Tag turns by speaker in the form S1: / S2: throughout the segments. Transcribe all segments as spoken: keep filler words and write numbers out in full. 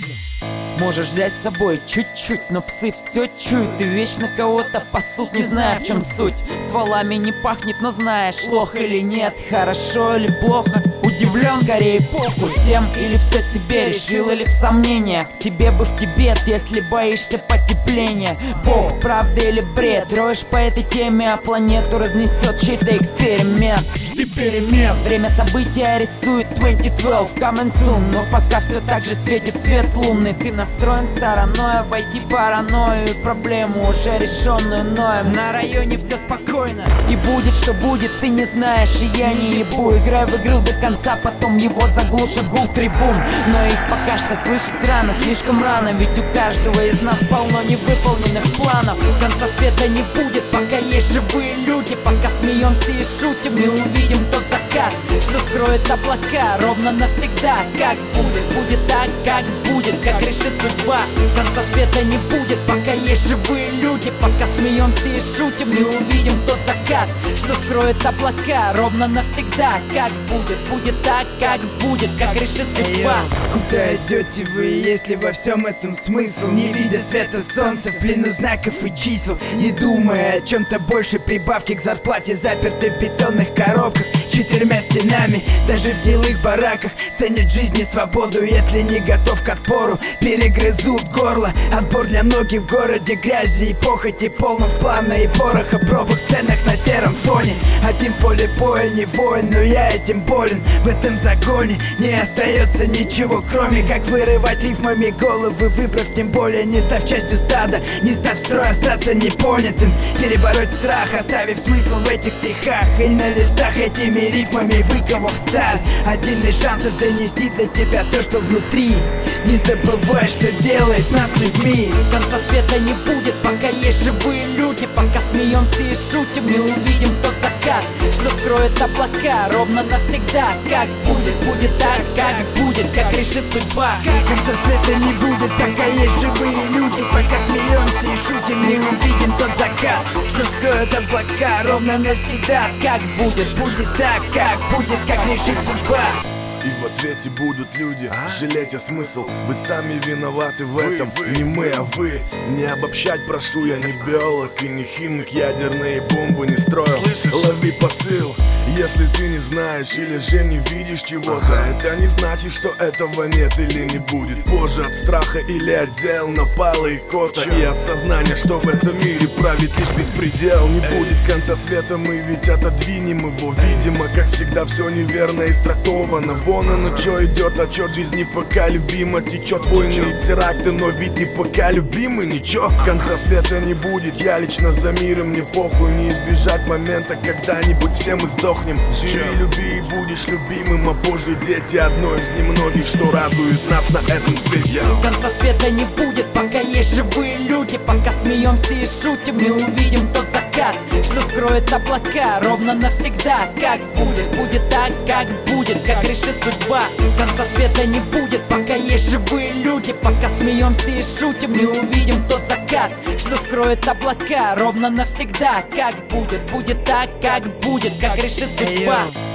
S1: Можешь взять с собой чуть-чуть, но псы все чуют и вечно кого-то пасут, не зная в чем суть. Стволами не пахнет, но знаешь, плохо или нет, хорошо или плохо. Удивлен, скорее похуй всем или все себе решил, или в сомнениях. Тебе бы в Тибет, если боишься потепления. Бог, правда или бред, роешь по этой теме, а планету разнесет чей-то эксперимент.
S2: Жди перемен.
S1: Время события рисует двадцать двенадцать, coming soon. Но пока все так же светит свет лунный. Ты настроен стороной обойти паранойю и проблему уже решенную ноем. На районе все спокойно, и будет что будет, ты не знаешь, и я не ебу. Играй в игру до конца, потом его заглушит гул трибун. Но их пока что слышать рано, слишком рано, ведь у каждого из нас полно невыполненных планов. Конца света не будет, пока есть живые люди. Пока смеемся и шутим, не увидим тот закат, что скроет облака ровно навсегда. Как будет, будет так, как будет, как решит судьба. Конца света не будет, пока есть живые люди. Пока смеемся и шутим, не увидим тот закат, что скроет облака ровно навсегда. Как будет, будет так, как будет, как решит судьба.
S2: Куда идете вы, если во всем этом смысл? Не видя света солнца в плену знаков и чисел, не думая о чем-то больше, прибавки к зарплате, заперты в бетонных коробках четырьмя стенами. Даже в гнилых бараках ценят жизнь и свободу. Если не готов к отпору, перегрызут горло. Отбор для многих в городе, грязи и похоти полно в плана и пороха, пробок в сценах на сером фоне. Один в поле боя не воин, но я этим болен. В этом загоне не остается ничего, кроме как вырывать рифмами головы, выбрав тем более не став частью стада, не став в строй, остаться непонятым. Перебороть страх, оставив смысл в этих стихах, и на листах этими рифмами выковав сталь. Один из шансов донести до тебя то, что внутри. Не забывай, что делает нас людьми.
S1: Конца света не будет, пока есть живые люди. Пока смеемся и шутим, не увидим тот закат, что скроет облака ровно навсегда. Как будет, будет так, как будет, как решит судьба.
S2: Конца света не будет, пока есть живые люди. Пока смеемся и шутим, не увидим тот закат, что скроет облака ровно навсегда.
S1: Как будет,
S2: Будет так, как будет, как решит судьба.
S3: И в ответе будут люди а? жалеть, а смысл? Вы сами виноваты в этом, вы, вы, не мы, а вы. Не обобщать прошу, я не биолог и не химик, ядерные бомбы не строил. Слышишь? Лови посыл, если ты не знаешь или же не видишь чего-то, ага. это не значит, что этого нет или не будет. Позже от страха или отдел напала икота. И осознание, что в этом мире правит лишь беспредел. Не Эй. будет конца света, мы ведь отодвинем его. Видимо, как всегда, все неверно истрактовано. Вон оно чё идет, отчет жизни пока любимо. Течет войны и теракты, но ведь не пока любимый, ничего. Конца света не будет, я лично за миром, мне похуй. Не избежать момента, когда-нибудь все мы сдохнем. Живи, люби и будешь любимым, а позже дети одно из немногих, что радует нас на этом свете.
S1: Конца света не будет, пока есть живые люди. Пока смеемся и шутим, не увидим тот закат, что скроет облака ровно навсегда. Как будет, будет так, как будет, как решит судьба. Конца света не будет, пока есть живые люди. Пока смеемся и шутим, не увидим тот закат, что скроет облака ровно навсегда. Как будет, будет так, как будет, как решит судьба.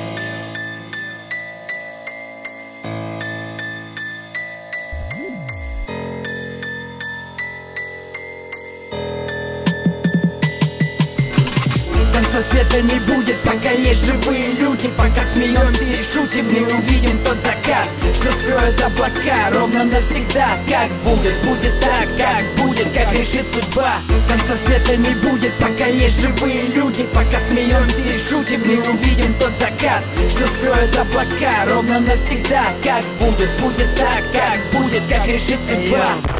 S2: Конца света не будет, пока есть живые люди. Пока смеемся и шутим, не увидим тот закат, что скроет облака ровно навсегда. Как будет, будет так, как будет, как решит судьба. Конца света не будет, пока есть живые люди. Пока смеемся и шутим, не увидим тот закат, что скроет облака ровно навсегда. Как будет, будет так, как будет, как решит судьба.